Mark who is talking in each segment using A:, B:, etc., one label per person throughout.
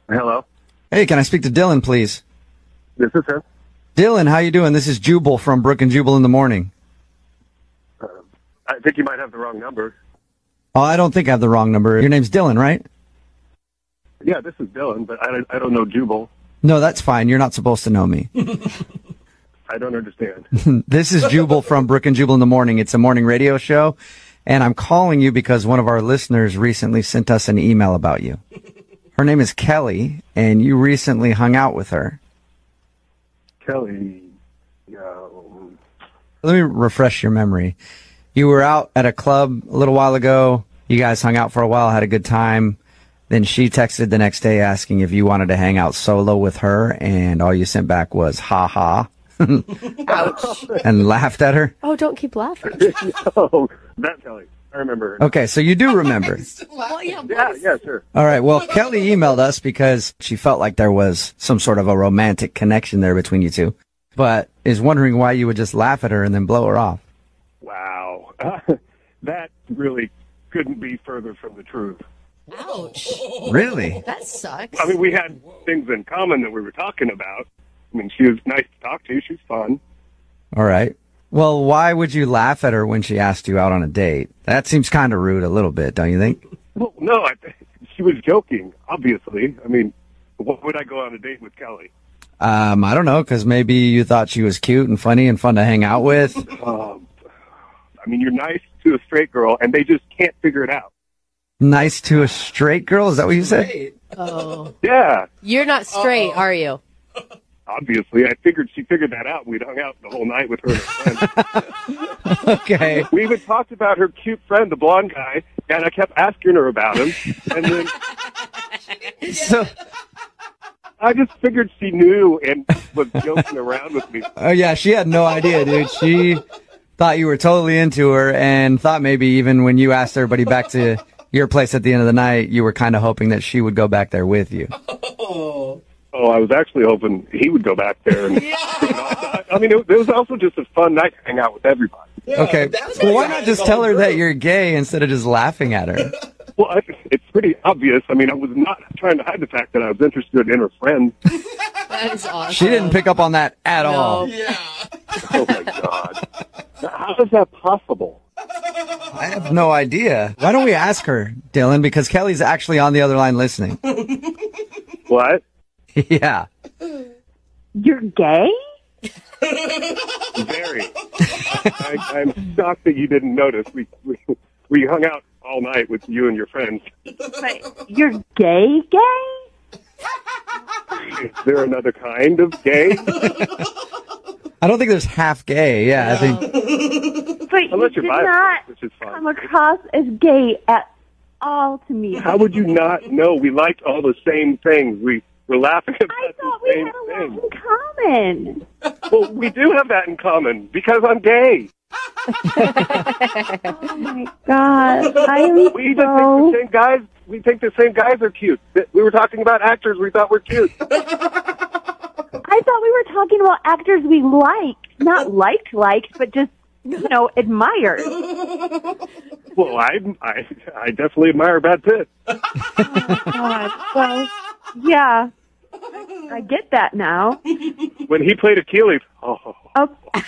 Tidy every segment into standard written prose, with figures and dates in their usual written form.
A: Hello.
B: Hey, can I speak to Dylan, please?
A: This is him.
B: Dylan, how you doing? This is Jubal from Brook and Jubal in the Morning.
A: I think you might have the wrong number.
B: Oh, I don't think I have the wrong number. Your name's Dylan, right?
A: Yeah, this is Dylan, but I don't know Jubal.
B: No, that's fine. You're not supposed to know me.
A: I don't understand.
B: This is Jubal from Brook and Jubal in the Morning. It's a morning radio show, and I'm calling you because one of our listeners recently sent us an email about you. Her name is Kelly, and you recently hung out with her.
A: Kelly,
B: Let me refresh your memory. You were out at a club a little while ago. You guys hung out for a while, had a good time. Then she texted the next day asking if you wanted to hang out solo with her, and all you sent back was, ha ha.
C: Ouch.
B: And laughed at her.
C: Oh, don't keep laughing.
A: oh, that Kelly. I remember her.
B: Okay, so you do remember.
C: Well, yeah,
A: Yeah, sure.
B: All right, well, Kelly emailed us because she felt like there was some sort of a romantic connection there between you two, but is wondering why you would just laugh at her and then blow her off.
A: Wow. That really couldn't be further from the truth.
C: Ouch.
B: Really?
C: That sucks.
A: I mean, we had things in common that we were talking about. I mean, she was nice to talk to. She was fun.
B: All right. Well, why would you laugh at her when she asked you out on a date? That seems kind of rude a little bit, don't you think?
A: Well, no, she was joking, obviously. I mean, why would I go on a date with Kelly?
B: I don't know, because maybe you thought she was cute and funny and fun to hang out with.
A: I mean, you're nice to a straight girl, and they just can't figure it out.
B: Nice to a straight girl? Is that what you said?
C: Oh.
A: Yeah,
C: You're not straight, are you?
A: obviously. I figured she figured that out. We'd hung out the whole night with her and her friends.
B: Okay.
A: We even talked about her cute friend, the blonde guy, and I kept asking her about him. And then
B: So,
A: I just figured she knew and was joking around with me.
B: oh yeah, she had no idea, dude. She thought you were totally into her and thought maybe even when you asked everybody back to your place at the end of the night, you were kind of hoping that she would go back there with you.
A: Oh, I was actually hoping he would go back there. And, I mean, it was also just a fun night to hang out with everybody.
B: Okay. Well, why not just tell her that you're gay instead of just laughing at her?
A: Well, it's pretty obvious. I mean, I was not trying to hide the fact that I was interested in her friends.
C: That is awesome.
B: She didn't pick up on that at all.
A: Oh, my God. How is that possible?
B: I have no idea. Why don't we ask her, Dylan? Because Kelly's actually on the other line listening.
A: What?
B: Yeah.
D: You're gay?
A: Very. I'm shocked that you didn't notice. We hung out all night with you and your friends.
D: But you're gay?
A: Is there another kind of gay?
B: I don't think there's half gay. Yeah, I think.
D: But
A: Unless
D: you
A: you're
D: did not
A: bisexual, which is fine.
D: come across as gay at all to me.
A: How would you not know? We liked all the same things. We were laughing
D: I
A: about
D: thought
A: the
D: we
A: same
D: had a lot
A: things.
D: in common.
A: Well, we do have that in common because I'm gay.
D: Oh my God. I am
A: We even think
D: so...
A: the same guys. We think the same guys are cute. We were talking about actors we thought were cute.
D: I thought we were talking about actors we liked. Not liked, but just, admired.
A: Well, I definitely admire Brad Pitt.
D: God. Well, yeah. I get that now.
A: When he played Achilles, oh,
D: Okay.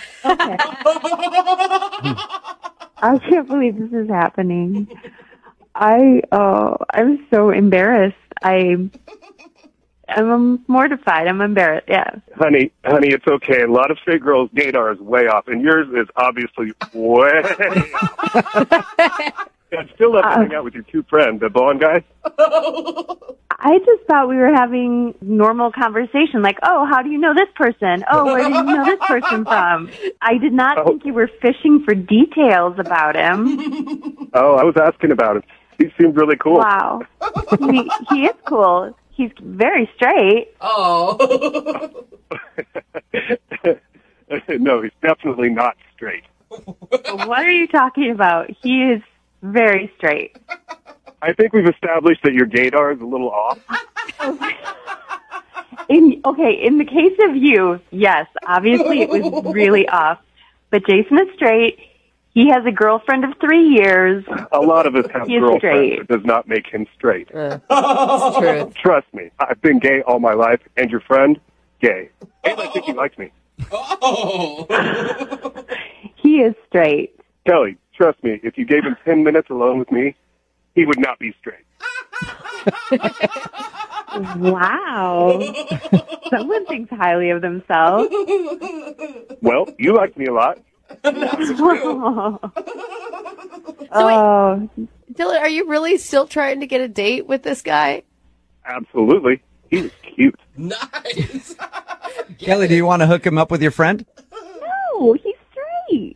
D: I can't believe this is happening. I'm so embarrassed. I'm mortified. I'm embarrassed. Yeah.
A: honey, it's okay. A lot of straight girls' gaydar is way off, and yours is obviously way off. I'd still love to hang out with your two friends, the blonde guy.
D: I just thought we were having normal conversation, like, oh, how do you know this person? Oh, where do you know this person from? I did not think you were fishing for details about him.
A: Oh, I was asking about him. He seemed really cool.
D: Wow. He is cool. He's very straight.
C: Oh.
A: No, he's definitely not straight.
D: What are you talking about? He is very straight.
A: I think we've established that your gaydar is a little off.
D: In the case of you, yes, obviously it was really off. But Jason is straight. He has a girlfriend of 3 years.
A: A lot of us have
D: He's
A: girlfriends.
D: straight.
A: It does not make him straight.
C: It's true.
A: Trust me, I've been gay all my life, and your friend, gay. And I think he likes me.
E: Oh.
D: He is straight.
A: Kelly, trust me, if you gave him 10 minutes alone with me, he would not be straight.
D: Wow. Someone thinks highly of themselves.
A: Well, you liked me a lot.
D: Oh,
C: Dylan, are you really still trying to get a date with this guy?
A: Absolutely. He was cute.
E: Nice.
B: Kelly, do you want to hook him up with your friend?
D: no, he's straight.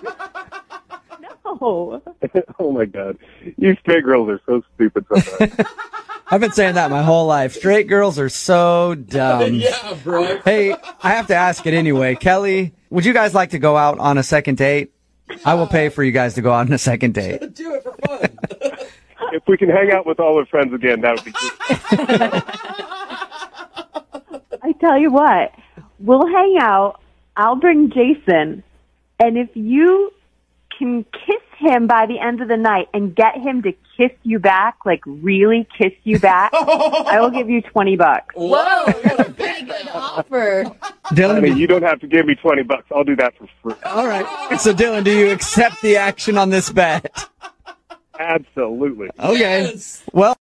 D: No.
A: Oh, my God. You straight girls are so stupid sometimes.
B: I've been saying that my whole life. Straight girls are so dumb.
E: Yeah, bro.
B: Hey, I have to ask it anyway. Kelly, would you guys like to go out on a second date? I will pay for you guys to go out on a second date.
E: Do it for fun.
A: If we can hang out with all our friends again, that would be good.
D: I tell you what, we'll hang out. I'll bring Jason. And if you can kiss him by the end of the night and get him to kiss you back, like really kiss you back, I will give you $20.
C: Whoa, that's a pretty good offer.
A: I mean,
B: Dylan,
A: you don't have to give me $20. I'll do that for free.
B: all right. So, Dylan, do you accept the action on this bet?
A: Absolutely.
B: Okay.
E: Yes.
B: Well,